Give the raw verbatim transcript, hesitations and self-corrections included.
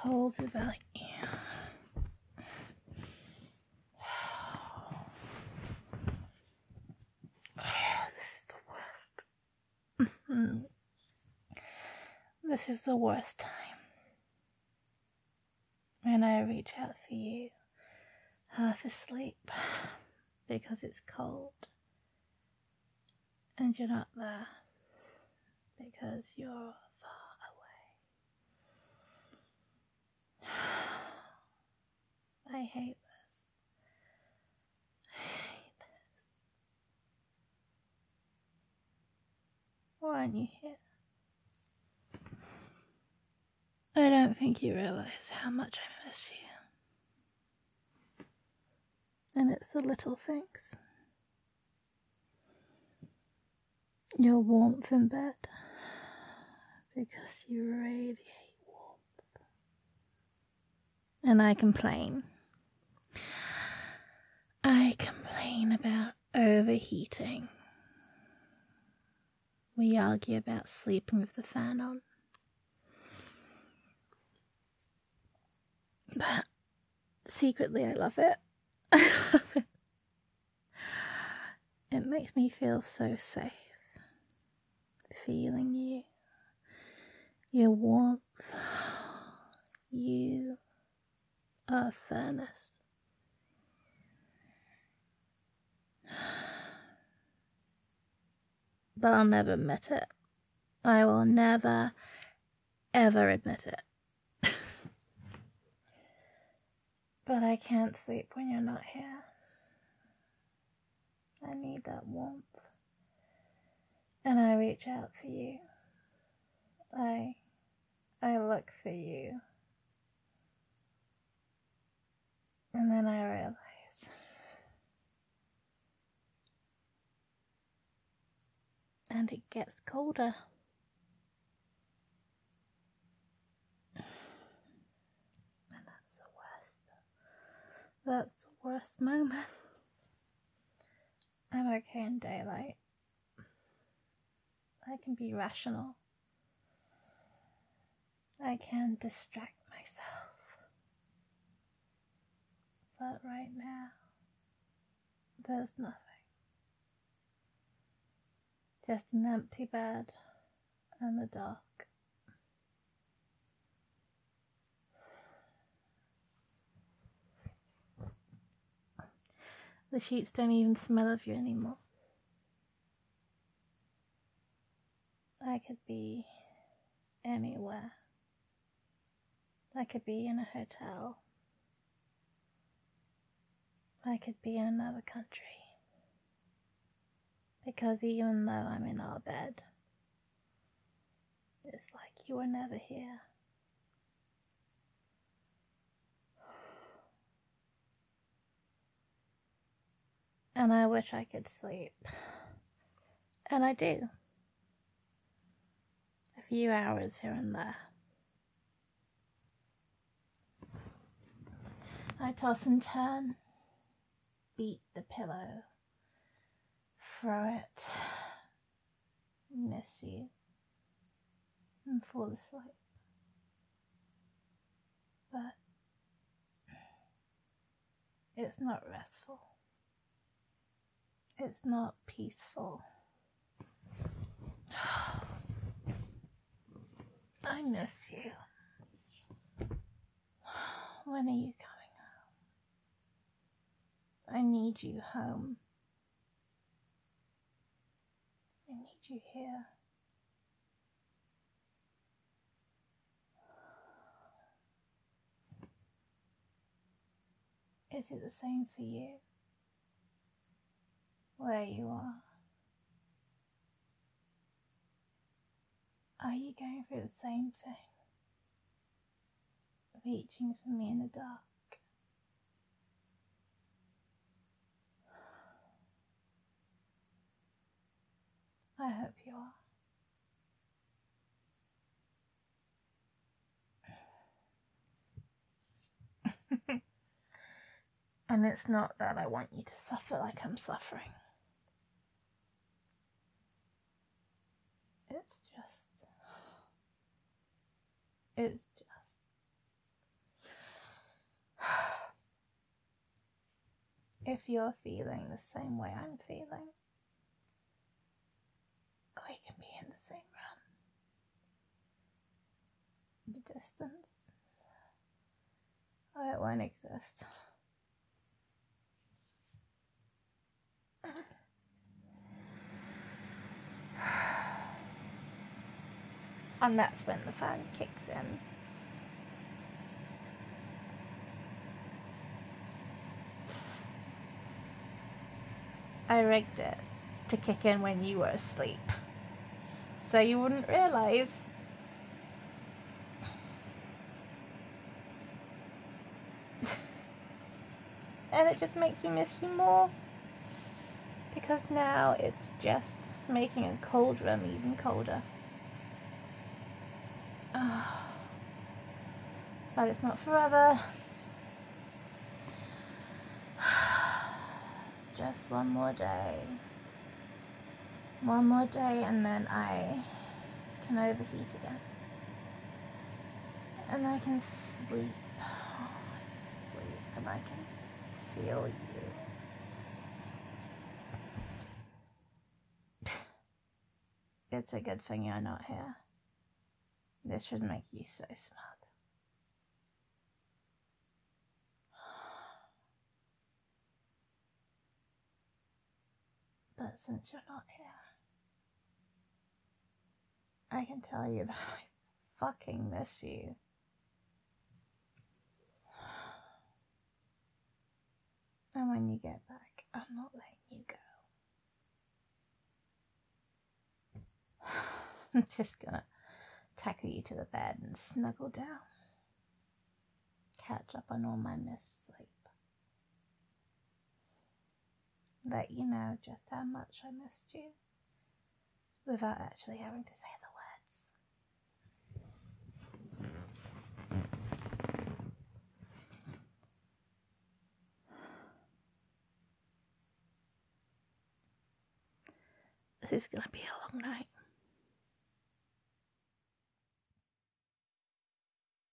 cold without you. This is the worst. This is the worst time. When I reach out for you, half asleep, because it's cold, and you're not there, because you're far away. I hate this. I hate this. Why aren't you here? I don't think you realize how much I miss you. And it's the little things. Your warmth in bed, because you radiate warmth. And I complain. I complain about overheating. We argue about sleeping with the fan on. But secretly I love it. I love it. It makes me feel so safe. Feeling you. Your warmth. You are a furnace. But I'll never admit it. I will never, ever admit it. But I can't sleep when you're not here. I need that warmth. And I reach out for you. I, I look for you. And then I realize. And it gets colder. That's the worst moment. I'm okay in daylight. I can be rational. I can distract myself. But right now, there's nothing. Just an empty bed and the dark. The sheets don't even smell of you anymore. I could be anywhere. I could be in a hotel. I could be in another country. Because even though I'm in our bed, it's like you were never here. And I wish I could sleep. And I do. A few hours here and there. I toss and turn, beat the pillow, throw it, miss you, and fall asleep. But it's not restful. It's not peaceful. I miss you. When are you coming home? I need you home. I need you here. Is it the same for you? Where you are? Are you going through the same thing? Reaching for me in the dark? I hope you are. And it's not that I want you to suffer like I'm suffering. It's just, it's just, If you're feeling the same way I'm feeling, we can be in the same room. The distance, oh, it won't exist. And that's when the fan kicks in. I rigged it to kick in when you were asleep, so you wouldn't realise. And it just makes me miss you more, because now it's just making a cold room even colder. Oh. But it's not forever. Just one more day. One more day and then I can overheat again. And I can sleep. Oh, I can sleep and I can feel you. It's a good thing you're not here. This should make you so smart. But since you're not here, I can tell you that I fucking miss you. And when you get back, I'm not letting you go. I'm just gonna tackle you to the bed and snuggle down. Catch up on all my missed sleep. Let you know just how much I missed you without actually having to say the words. This is gonna be a long night.